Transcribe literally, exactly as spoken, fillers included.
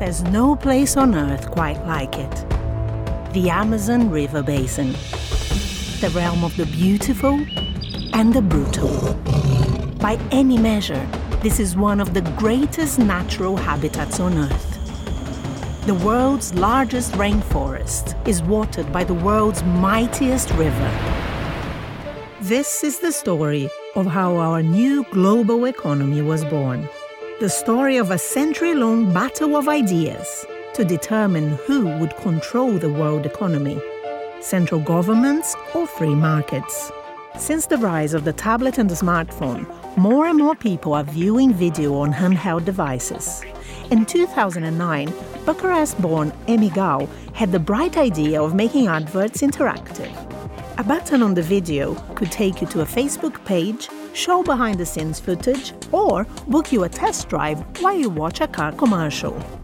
There's no place on earth quite like it. The Amazon River Basin. The realm of the beautiful and the brutal. By any measure, this is one of the greatest natural habitats on Earth. The world's largest rainforest is watered by the world's mightiest river. This is the story of how our new global economy was born. The story of a century-long battle of ideas to determine who would control the world economy, central governments or free markets. Since the rise of the tablet and the smartphone, more and more people are viewing video on handheld devices. In two thousand nine, Bucharest-born Emi Gau had the bright idea of making adverts interactive. A button on the video could take you to a Facebook page, show behind-the-scenes footage, or book you a test drive while you watch a car commercial.